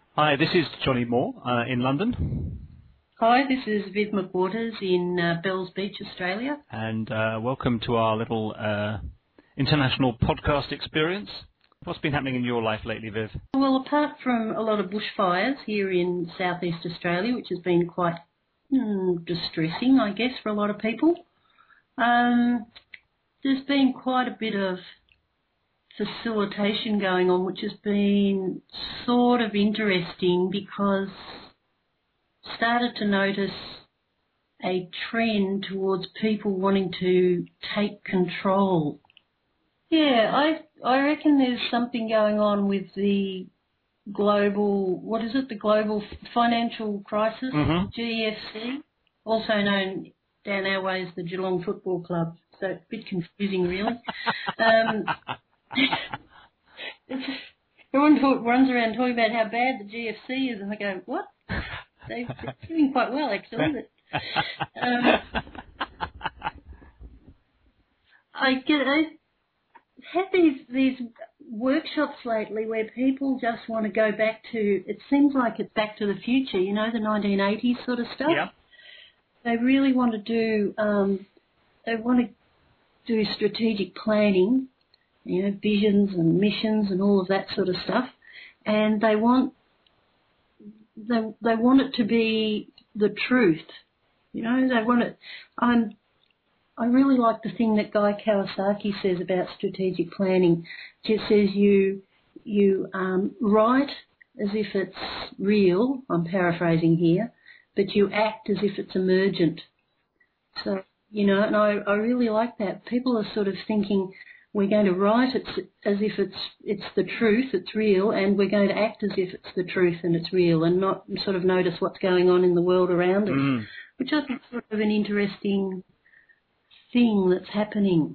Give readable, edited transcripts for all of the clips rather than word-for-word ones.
Hi, this is Johnny Moore in London, Hi, this is Viv McWaters in Bells Beach, Australia. and welcome to our little international podcast experience. What's been happening in your life lately, Viv? Well, apart from a lot of bushfires here in southeast Australia, which has been quite distressing, I guess, for a lot of people, there's been quite a bit of facilitation going on, which has been sort of interesting because started to notice a trend towards people wanting to take control. Yeah, I reckon there's something going on with the global, what is it, the global financial crisis, Mm-hmm. GFC, also known down our way as the Geelong Football Club. So it's a bit confusing, really. Everyone runs around talking about how bad the GFC is, and I go, what? They're doing quite well, actually. But, I had these workshops lately where people just want to go back to, it seems like it's Back to the Future, you know, the 1980s sort of stuff. Yeah. They really want to do, strategic planning, you know, visions and missions and all of that sort of stuff. And they want it to be the truth. You know, they want it. I really like the thing that Guy Kawasaki says about strategic planning. It says you write as if it's real, I'm paraphrasing here, but you act as if it's emergent. So, you know, and I really like that. People are sort of thinking we're going to write it as if it's the truth, it's real, and we're going to act as if it's the truth and it's real, and not sort of notice what's going on in the world around us, which I think is sort of an interesting thing that's happening.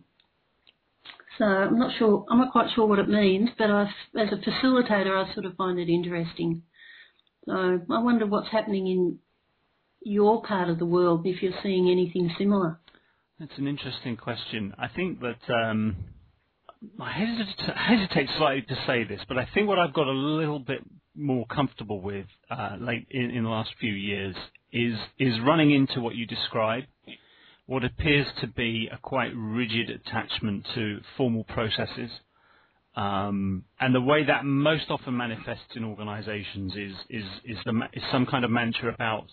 So I'm not quite sure what it means, but as a facilitator, I sort of find it interesting. So I wonder what's happening in your part of the world, if you're seeing anything similar. That's an interesting question. I think that I hesitate slightly to say this, but I think what I've got a little bit more comfortable with late in the last few years is running into what you describe, what appears to be a quite rigid attachment to formal processes. And the way that most often manifests in organizations is some kind of mantra about,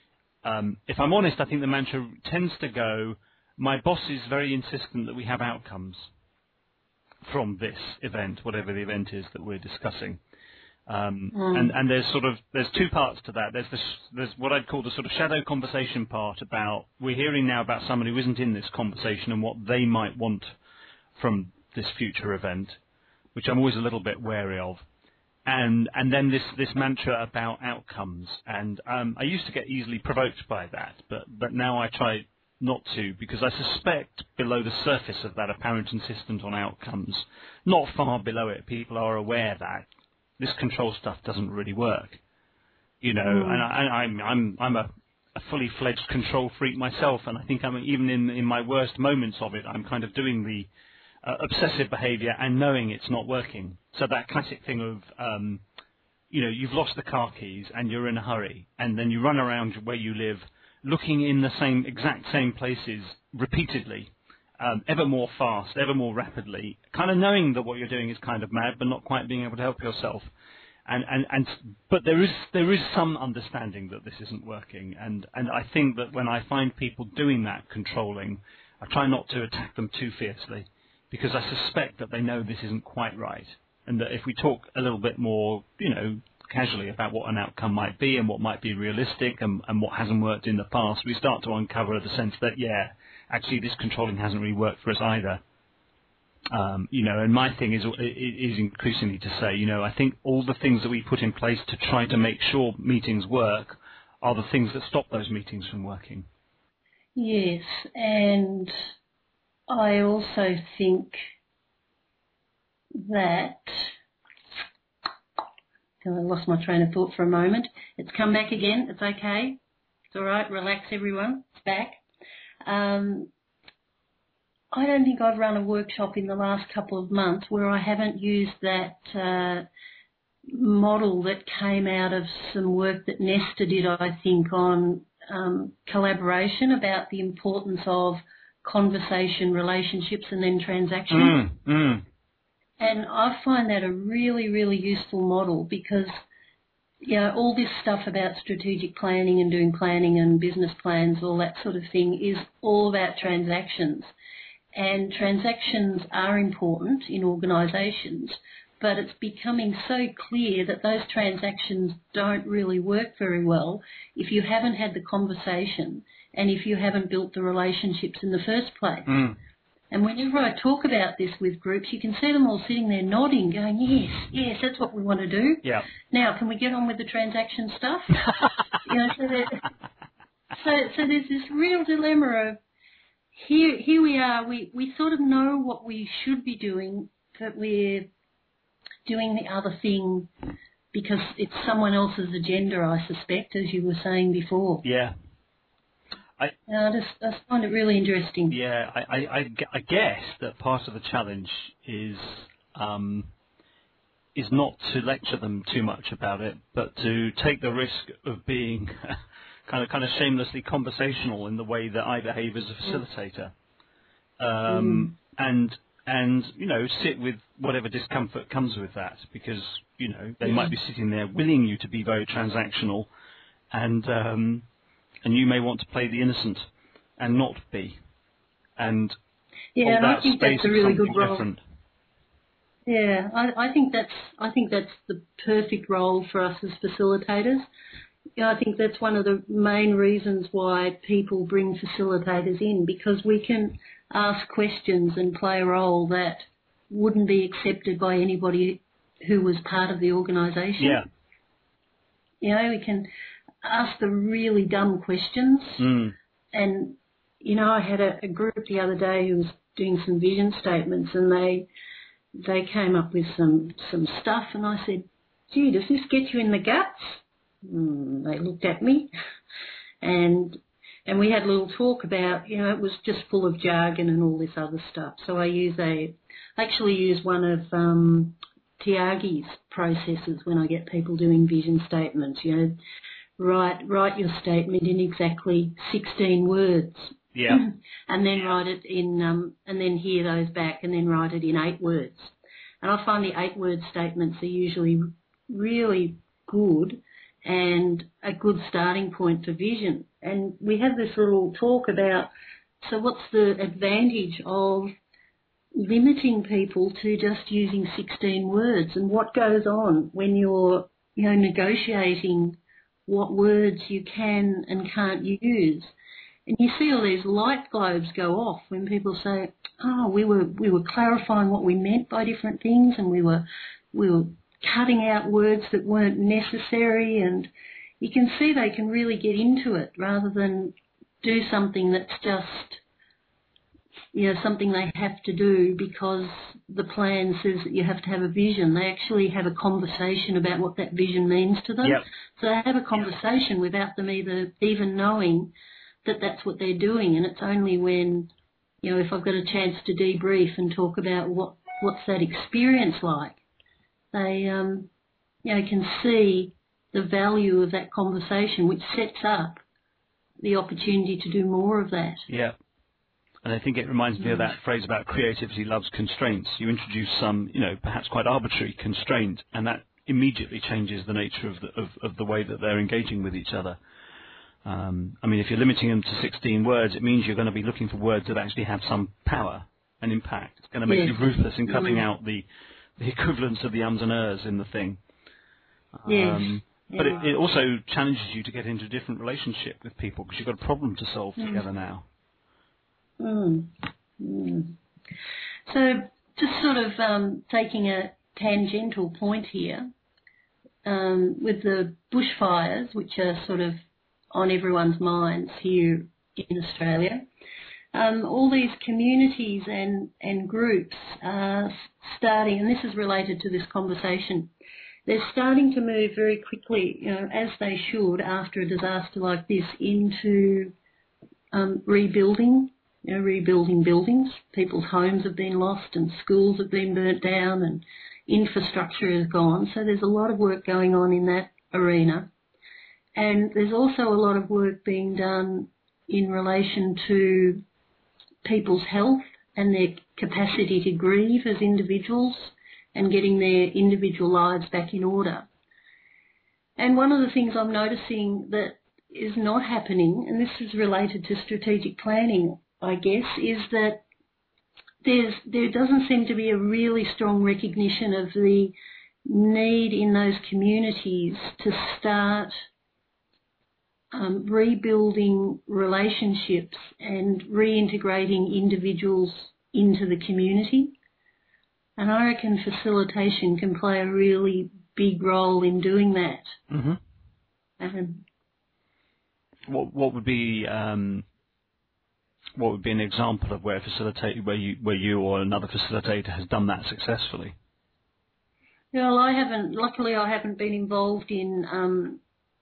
if I'm honest, I think the mantra tends to go, my boss is very insistent that we have outcomes from this event, whatever the event is that we're discussing. And there's two parts to that. There's what I'd call the sort of shadow conversation part about, we're hearing now about someone who isn't in this conversation and what they might want from this future event, which I'm always a little bit wary of. And then this mantra about outcomes. And I used to get easily provoked by that, but now I try not to, because I suspect below the surface of that apparent insistence on outcomes, not far below it, people are aware that this control stuff doesn't really work, you know. And I'm a fully fledged control freak myself, and I think I'm even in my worst moments of it, I'm kind of doing the obsessive behaviour and knowing it's not working. So that classic thing of you know, you've lost the car keys and you're in a hurry, and then you run around where you live, looking in the exact same places repeatedly, ever more fast, ever more rapidly, kind of knowing that what you're doing is kind of mad, but not quite being able to help yourself. But there is some understanding that this isn't working, and I think that when I find people doing that controlling, I try not to attack them too fiercely, because I suspect that they know this isn't quite right, and that if we talk a little bit more, you know, casually about what an outcome might be and what might be realistic and what hasn't worked in the past, we start to uncover the sense that, yeah, actually this controlling hasn't really worked for us either. You know, and my thing is increasingly to say, you know, I think all the things that we put in place to try to make sure meetings work are the things that stop those meetings from working. Yes, and I also think that, I lost my train of thought for a moment. It's come back again. It's okay. It's all right. Relax, everyone. It's back. I don't think I've run a workshop in the last couple of months where I haven't used that model that came out of some work that Nesta did, I think, on collaboration about the importance of conversation, relationships, and then transactions. And I find that a really, really useful model because, all this stuff about strategic planning and doing planning and business plans, all that sort of thing, is all about transactions. And transactions are important in organisations, but it's becoming so clear that those transactions don't really work very well if you haven't had the conversation and if you haven't built the relationships in the first place. And whenever I talk about this with groups, you can see them all sitting there nodding, going, yes, that's what we want to do. Yeah. Now, can we get on with the transaction stuff? So there's this real dilemma of here we are, we sort of know what we should be doing, but we're doing the other thing because it's someone else's agenda, I suspect, as you were saying before. Yeah. I just find it really interesting. Yeah, I guess that part of the challenge is not to lecture them too much about it, but to take the risk of being kind of shamelessly conversational in the way that I behave as a facilitator, and sit with whatever discomfort comes with that, because they might be sitting there willing you to be very transactional, and you may want to play the innocent and not be. And and I think that's a really good role. Different. Yeah, I think that's the perfect role for us as facilitators. I think that's one of the main reasons why people bring facilitators in, because we can ask questions and play a role that wouldn't be accepted by anybody who was part of the organisation. Yeah. We can ask the really dumb questions. And, I had a group the other day who was doing some vision statements, and they came up with some stuff, and I said, gee, does this get you in the guts? They looked at me, and we had a little talk about, it was just full of jargon and all this other stuff. So I actually use one of Tiagi's processes when I get people doing vision statements. Write your statement in exactly 16 words. Yeah. And then write it in, and then hear those back, and then write it in 8 words. And I find the 8-word statements are usually really good and a good starting point for vision. And we had this little talk about, so what's the advantage of limiting people to just using 16 words, and what goes on when you're, negotiating what words you can and can't use. And you see all these light globes go off when people say, we were clarifying what we meant by different things, and we were cutting out words that weren't necessary, and you can see they can really get into it rather than do something that's just, something they have to do because the plan says that you have to have a vision. They actually have a conversation about what that vision means to them. Yep. So they have a conversation without them even knowing that that's what they're doing, and it's only when, if I've got a chance to debrief and talk about what's that experience like, they can see the value of that conversation, which sets up the opportunity to do more of that. Yeah. And I think it reminds me of that phrase about creativity loves constraints. You introduce some, perhaps quite arbitrary constraint, and that immediately changes the nature of the way that they're engaging with each other. If you're limiting them to 16 words, it means you're going to be looking for words that actually have some power and impact. It's going to make you ruthless in cutting out the equivalents of the ums and ers in the thing. But it also challenges you to get into a different relationship with people because you've got a problem to solve together now. So just sort of taking a tangential point here, with the bushfires, which are sort of on everyone's minds here in Australia, all these communities and groups are starting, and this is related to this conversation, they're starting to move very quickly, as they should after a disaster like this, into rebuilding buildings. People's homes have been lost and schools have been burnt down, and infrastructure is gone. So there's a lot of work going on in that arena. And there's also a lot of work being done in relation to people's health and their capacity to grieve as individuals and getting their individual lives back in order. And one of the things I'm noticing that is not happening, and this is related to strategic planning, I guess, is that there doesn't seem to be a really strong recognition of the need in those communities to start rebuilding relationships and reintegrating individuals into the community. And I reckon facilitation can play a really big role in doing that. Mm-hmm. What would be an example of where you or another facilitator has done that successfully? Well, luckily I haven't been involved in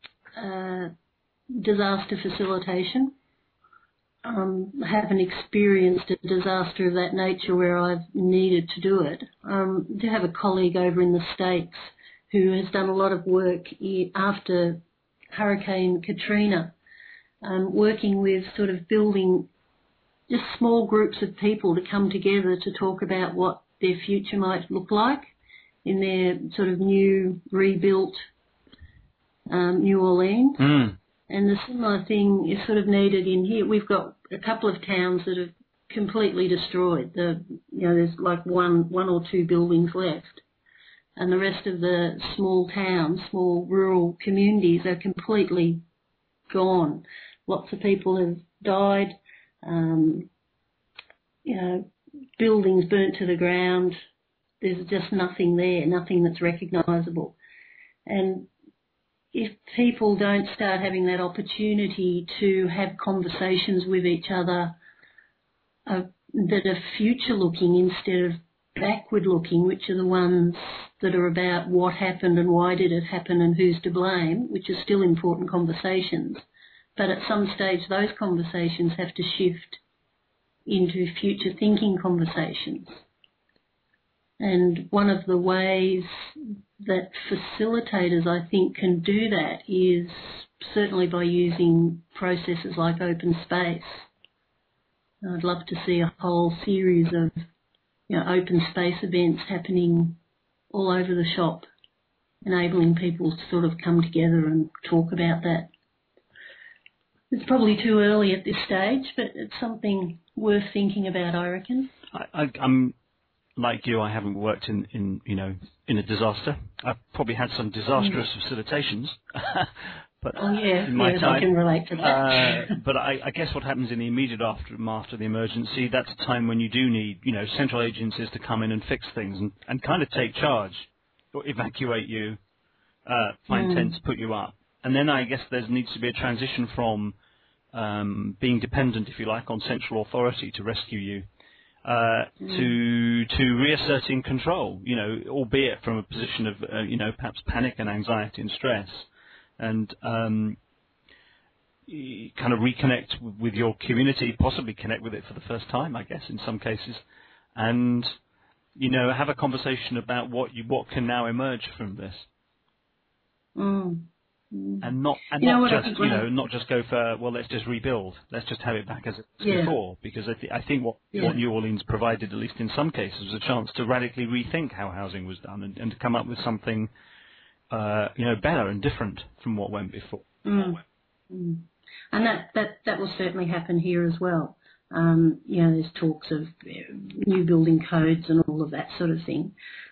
disaster facilitation. I haven't experienced a disaster of that nature where I've needed to do it. I do have a colleague over in the States who has done a lot of work after Hurricane Katrina, working with sort of building just small groups of people to come together to talk about what their future might look like in their sort of new, rebuilt New Orleans. Mm. And the similar thing is sort of needed in here. We've got a couple of towns that have completely destroyed. There's like one or two buildings left. And the rest of the small towns, small rural communities are completely gone. Lots of people have died, buildings burnt to the ground. There's just nothing there, nothing that's recognisable. And if people don't start having that opportunity to have conversations with each other that are future-looking instead of backward-looking, which are the ones that are about what happened and why did it happen and who's to blame, which are still important conversations. But at some stage, those conversations have to shift into future-thinking conversations. And one of the ways that facilitators, I think, can do that is certainly by using processes like open space. I'd love to see a whole series of open space events happening all over the shop, enabling people to sort of come together and talk about that. It's probably too early at this stage, but it's something worth thinking about, I reckon. I'm like you. I haven't worked in a disaster. I've probably had some disastrous facilitations, but in my time, I can relate to that. but I guess what happens in the immediate aftermath of the emergency, that's a time when you do need central agencies to come in and fix things and kind of take charge, or evacuate you, find tents, put you up, and then I guess there needs to be a transition from being dependent, if you like, on central authority to rescue you. To reasserting control, albeit from a position of, perhaps panic and anxiety and stress, and kind of reconnect with your community, possibly connect with it for the first time, I guess, in some cases, and, have a conversation about what can now emerge from this. And not just go for, well, let's just rebuild. Let's just have it back as it was before. Because I think what New Orleans provided, at least in some cases, was a chance to radically rethink how housing was done and to come up with something, better and different from what went before. And that will certainly happen here as well. There's talks of new building codes and all of that sort of thing.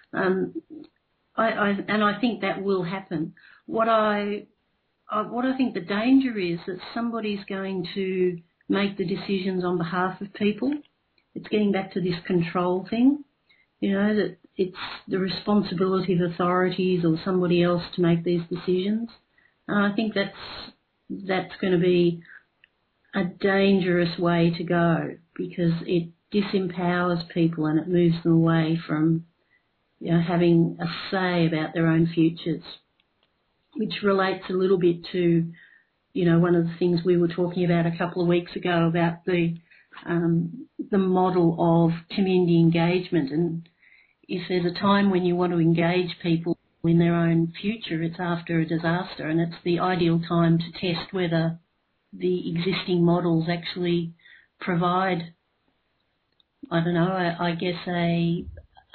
I think that will happen. What I think the danger is that somebody's going to make the decisions on behalf of people. It's getting back to this control thing, that it's the responsibility of authorities or somebody else to make these decisions. And I think that's going to be a dangerous way to go because it disempowers people and it moves them away from having a say about their own futures, which relates a little bit to, one of the things we were talking about a couple of weeks ago about the model of community engagement. And, if there's a time when you want to engage people in their own future, it's after a disaster, and it's the ideal time to test whether the existing models actually provide, I don't know, I guess a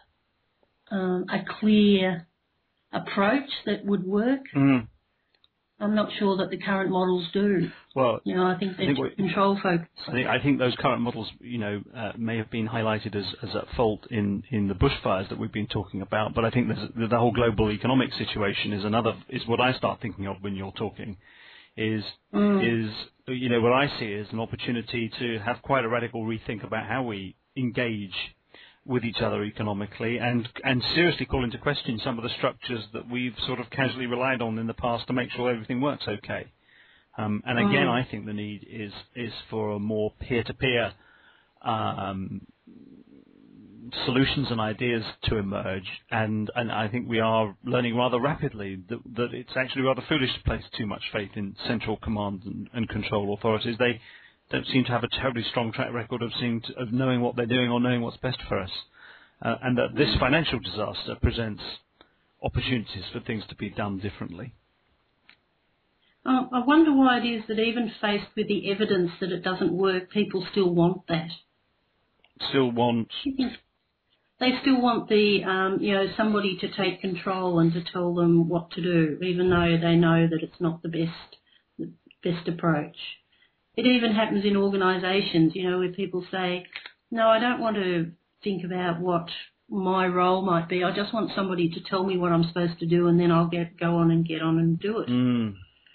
clear approach that would work. Mm. I'm not sure that the current models do. Well, I think they're control focused. I think those current models, may have been highlighted as at fault in the bushfires that we've been talking about. But I think the whole global economic situation is what I start thinking of when you're talking. Is what I see as an opportunity to have quite a radical rethink about how we engage with each other economically, and seriously call into question some of the structures that we've sort of casually relied on in the past to make sure everything works okay. And again, I think the need is for a more peer-to-peer solutions and ideas to emerge, and I think we are learning rather rapidly that it's actually rather foolish to place too much faith in central command and control authorities. They don't seem to have a terribly strong track record of knowing what they're doing or knowing what's best for us, and that this financial disaster presents opportunities for things to be done differently. I wonder why it is that even faced with the evidence that it doesn't work, people still want that. Still want? They still want the, somebody to take control and to tell them what to do, even though they know that it's not the best approach. It even happens in organisations, where people say, no, I don't want to think about what my role might be. I just want somebody to tell me what I'm supposed to do, and then I'll get on and do it. Mm.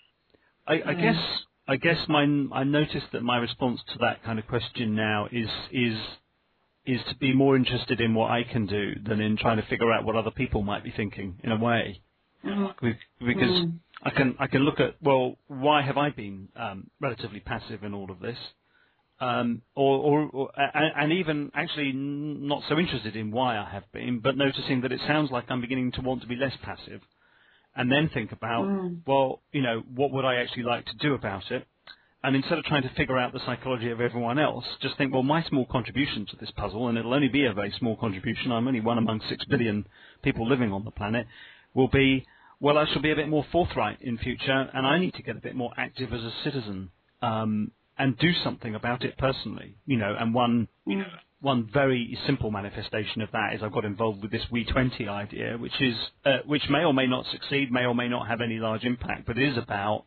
I guess I noticed that my response to that kind of question now is to be more interested in what I can do than in trying to figure out what other people might be thinking, in a way. Because I can look at, well, why have I been relatively passive in all of this, and even actually not so interested in why I have been, but noticing that it sounds like I'm beginning to want to be less passive, and then think about, well, what would I actually like to do about it? And instead of trying to figure out the psychology of everyone else, just think, well, my small contribution to this puzzle, and it'll only be a very small contribution, I'm only one among 6 billion people living on the planet, will be, well, I shall be a bit more forthright in future, and I need to get a bit more active as a citizen, and do something about it personally, and one very simple manifestation of that is I've got involved with this We20 idea, which may or may not succeed, may or may not have any large impact, but it is about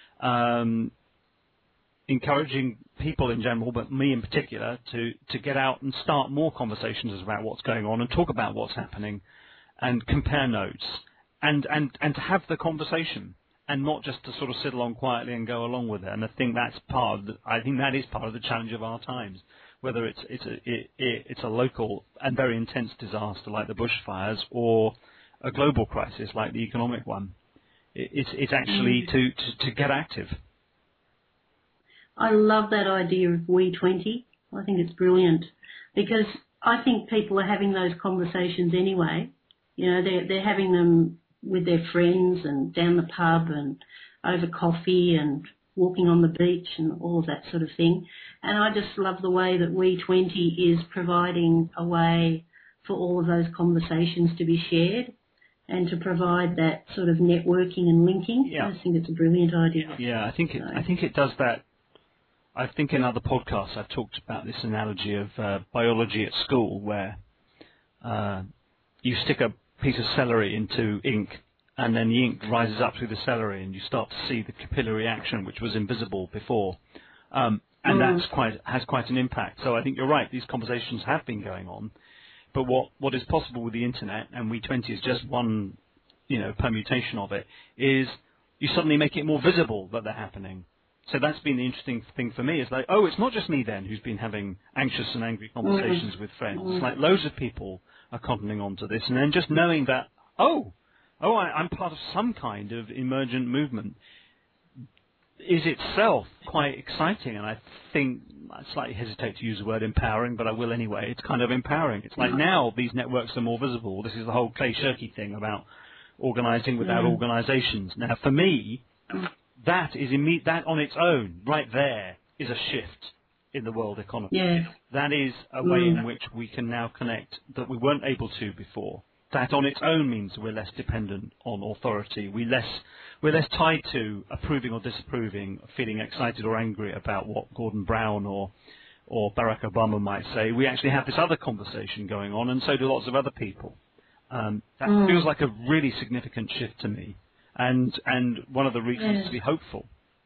encouraging people in general, but me in particular, to get out and start more conversations about what's going on and talk about what's happening and compare notes and to have the conversation and not just to sort of sit along quietly and go along with it. And I think that is part of the challenge of our times, whether it's a local and very intense disaster like the bushfires or a global crisis like the economic one. It's actually to get active. I love that idea of We20. I think it's brilliant because I think people are having those conversations anyway. They're having them with their friends and down the pub and over coffee and walking on the beach and all of that sort of thing. And I just love the way that We20 is providing a way for all of those conversations to be shared and to provide that sort of networking and linking. Yeah. I just think it's a brilliant idea. Yeah, I think it does that. I think in other podcasts I've talked about this analogy of biology at school, where you stick a piece of celery into ink, and then the ink rises up through the celery, and you start to see the capillary action, which was invisible before, and has quite an impact. So I think you're right; these conversations have been going on, but what is possible with the internet, and We20 is just one, permutation of it, is you suddenly make it more visible that they're happening. So that's been the interesting thing for me, is like, oh, it's not just me then who's been having anxious and angry conversations with friends. It's like loads of people are cottoning onto this, and then just knowing that, I'm part of some kind of emergent movement is itself quite exciting, and I think I slightly hesitate to use the word empowering, but I will anyway. It's kind of empowering. It's like now these networks are more visible. This is the whole Clay Shirky thing about organising without organisations. Now, for me, that on its own, right there, is a shift in the world economy. Yeah. That is a way in which we can now connect that we weren't able to before. That on its own means we're less dependent on authority. We're less tied to approving or disapproving, feeling excited or angry about what Gordon Brown or Barack Obama might say. We actually have this other conversation going on, and so do lots of other people. That feels like a really significant shift to me, and one of the reasons to be hopeful.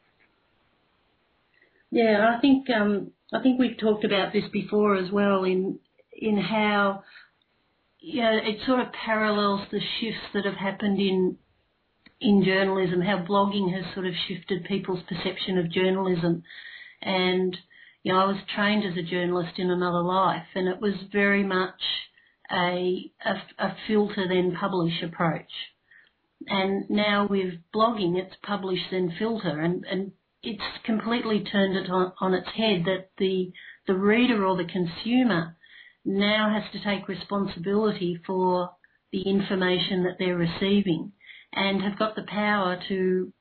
Yeah, I think we've talked about this before as well in how it sort of parallels the shifts that have happened in journalism, how blogging has sort of shifted people's perception of journalism. And I was trained as a journalist in another life, and it was very much a filter then publish approach. And now with blogging, it's publish then filter, and it's completely turned it on its head that the reader or the consumer now has to take responsibility for the information that they're receiving and have got the power to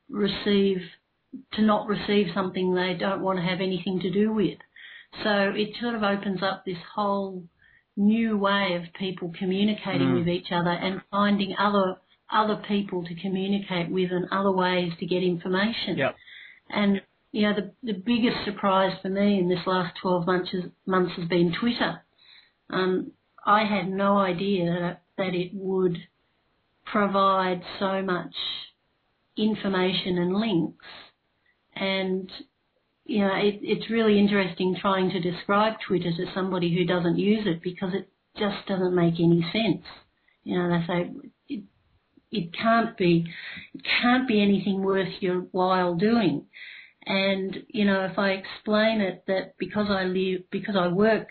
not receive something they don't want to have anything to do with. So it sort of opens up this whole new way of people communicating with each other and finding other people to communicate with and other ways to get information. Yep. And, the biggest surprise for me in this last 12 months has been Twitter. I had no idea that it would provide so much information and links. And, it's really interesting trying to describe Twitter to somebody who doesn't use it because it just doesn't make any sense. They say it can't be anything worth your while doing. And, if I explain it that because I work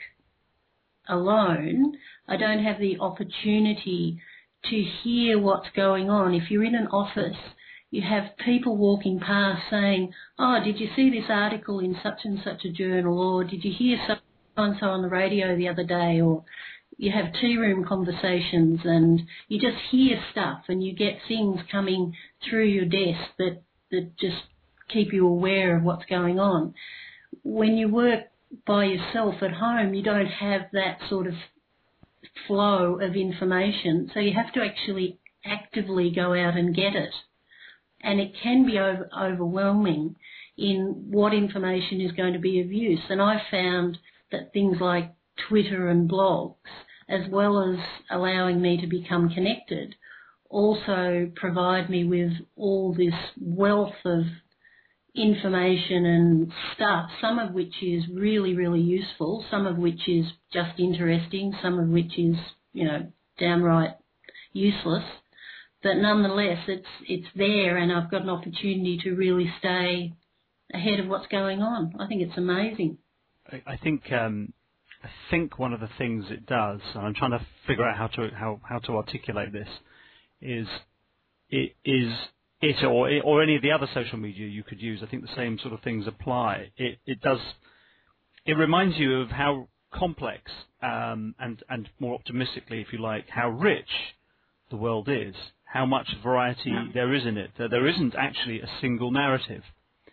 alone, I don't have the opportunity to hear what's going on. If you're in an office, you have people walking past saying, oh, did you see this article in such and such a journal, or did you hear so-and-so on the radio the other day, or you have tea room conversations and you just hear stuff and you get things coming through your desk that just keep you aware of what's going on. When you work by yourself at home, you don't have that sort of flow of information, so you have to actually actively go out and get it. And it can be overwhelming in what information is going to be of use. And I found that things like Twitter and blogs, as well as allowing me to become connected, also provide me with all this wealth of information and stuff, some of which is really, really useful, some of which is just interesting, some of which is, downright useless. But nonetheless, it's there, and I've got an opportunity to really stay ahead of what's going on. I think it's amazing. I think one of the things it does, and I'm trying to figure out how to articulate this, is it or any of the other social media you could use. I think the same sort of things apply. It reminds you of how complex and more optimistically, if you like, how rich the world is, how much variety there is in it. That there isn't actually a single narrative,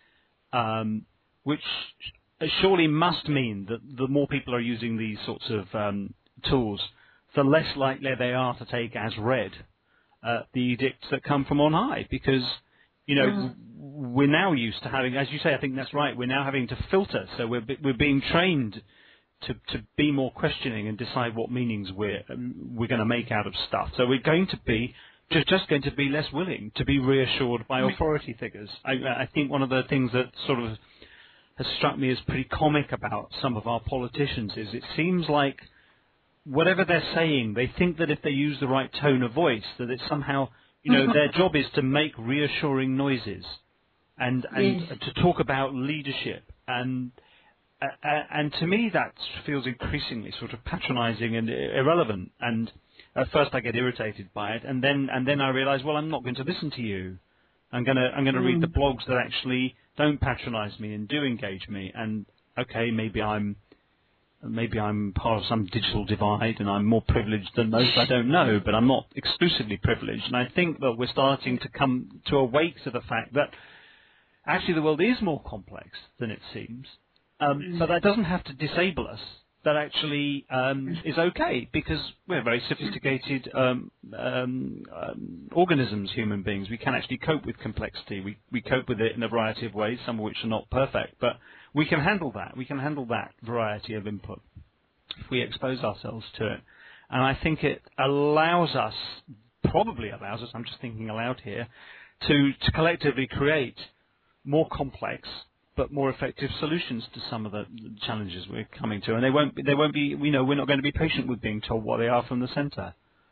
which surely must mean that the more people are using these sorts of tools, the less likely they are to take as read the edicts that come from on high, because we're now used to having, as you say, I think that's right, we're now having to filter, so we're being trained to be more questioning and decide what meanings we're going to make out of stuff. So we're going to be just going to be less willing to be reassured by authority figures. I think one of the things that sort of has struck me as pretty comic about some of our politicians is it seems like whatever they're saying, they think that if they use the right tone of voice, that it's somehow, their job is to make reassuring noises and to talk about leadership. And to me, that feels increasingly sort of patronizing and irrelevant. And at first I get irritated by it, and then I realize, well, I'm not going to listen to you. I'm going to read the blogs that actually don't patronize me and do engage me. And okay, maybe I'm part of some digital divide and I'm more privileged than most, I don't know, but I'm not exclusively privileged. And I think that we're starting to come to awake to the fact that actually the world is more complex than it seems. But that doesn't have to disable us. That actually is okay because we're very sophisticated organisms, human beings. We can actually cope with complexity. We cope with it in a variety of ways, some of which are not perfect, but we can handle that. We can handle that variety of input if we expose ourselves to it. And I think it allows us, probably allows us, I'm just thinking aloud here, to collectively create more complex but more effective solutions to some of the challenges we're coming to. And they won't be, we're not going to be patient with being told what they are from the centre.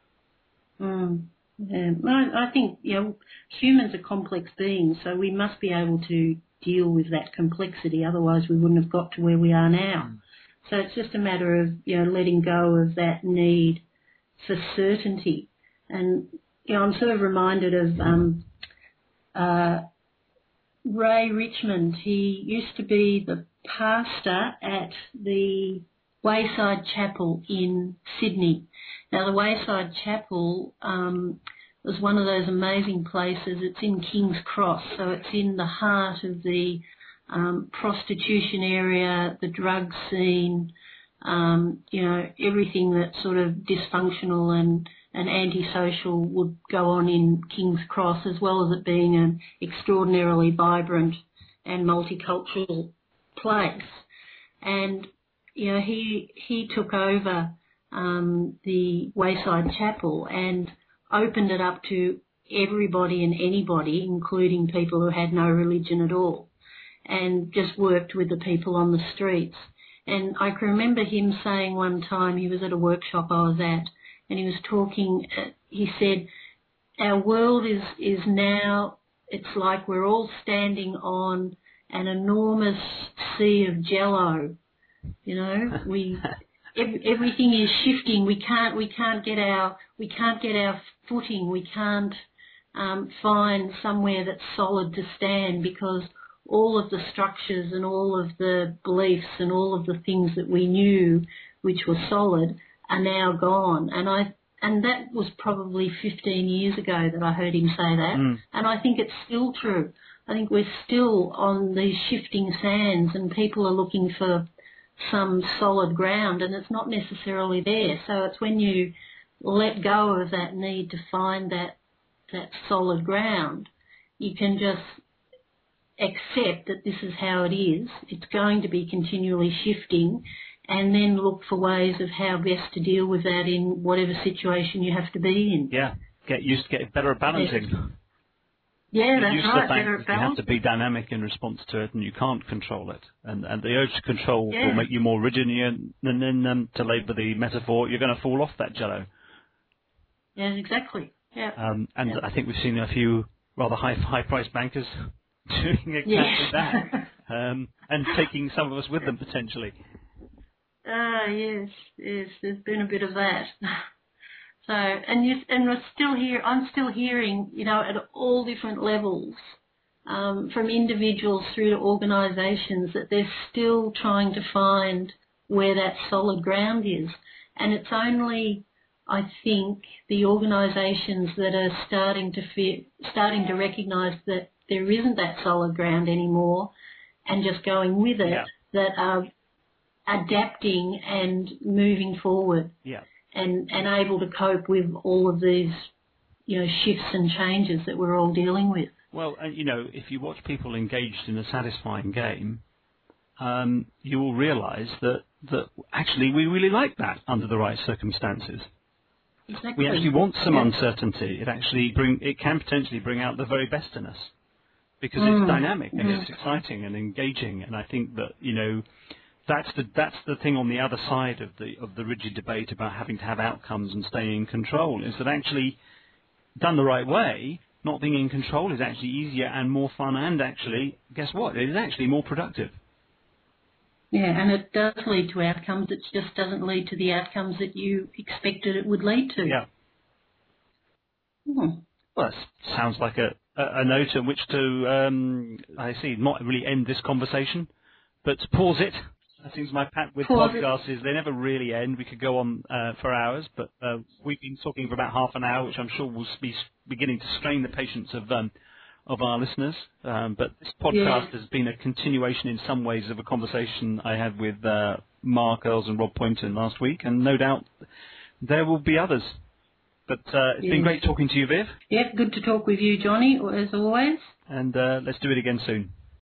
Yeah. Well, I think, humans are complex beings, so we must be able to deal with that complexity, otherwise we wouldn't have got to where we are now. So it's just a matter of, letting go of that need for certainty. And, I'm sort of reminded of Ray Richmond. He used to be the pastor at the Wayside Chapel in Sydney. Now, the Wayside Chapel was one of those amazing places. It's in King's Cross, so it's in the heart of the prostitution area, the drug scene, everything that's sort of dysfunctional and antisocial would go on in King's Cross, as well as it being an extraordinarily vibrant and multicultural place. And, he took over the Wayside Chapel and opened it up to everybody and anybody, including people who had no religion at all, and just worked with the people on the streets. And I can remember him saying one time, he was at a workshop I was at, and he was talking, he said, our world is now, it's like we're all standing on an enormous sea of jello. Everything is shifting. We can't get our footing. We can't find somewhere that's solid to stand, because all of the structures and all of the beliefs and all of the things that we knew which were solid are now gone. And that was probably 15 years ago that I heard him say that. And I think it's still true. I think we're still on these shifting sands, and people are looking for some solid ground, and it's not necessarily there. So it's when you let go of that need to find that solid ground, you can just accept that this is how it is. It's going to be continually shifting, and then look for ways of how best to deal with that in whatever situation you have to be in. Yeah, get better at balancing. Yeah, that's right. Better at balance. You have to be dynamic in response to it, and you can't control it. And the urge to control will make you more rigid, and then to labour the metaphor, you're going to fall off that jello. Yeah, exactly. Yeah. I think we've seen a few rather high-priced bankers doing exactly that, and taking some of us with them potentially. Yes, there's been a bit of that. So, and we're still here. I'm still hearing, at all different levels, from individuals through to organisations, that they're still trying to find where that solid ground is. And it's only, I think, the organisations that are starting to recognise that there isn't that solid ground anymore, and just going with it, that are adapting and moving forward. Yeah. And able to cope with all of these, shifts and changes that we're all dealing with. Well, if you watch people engaged in a satisfying game, you will realise that actually we really like that under the right circumstances. Exactly. We actually want some uncertainty. It can potentially bring out the very best in us, because it's dynamic and it's exciting and engaging. And I think that that's the thing on the other side of the rigid debate about having to have outcomes and staying in control, is that actually, done the right way, not being in control is actually easier and more fun, and actually, guess what? It is actually more productive. Yeah, and it does lead to outcomes. It just doesn't lead to the outcomes that you expected it would lead to. Yeah. Well, that sounds like a note at which to, not really end this conversation, but to pause it. That seems my pact with podcasts is they never really end. We could go on for hours, but we've been talking for about half an hour, which I'm sure will be beginning to strain the patience of of our listeners. But this podcast has been a continuation in some ways of a conversation I had with Mark Earls and Rob Poynton last week, and no doubt there will be others. But it's been great talking to you, Viv. Yep, good to talk with you, Johnny, as always. And let's do it again soon.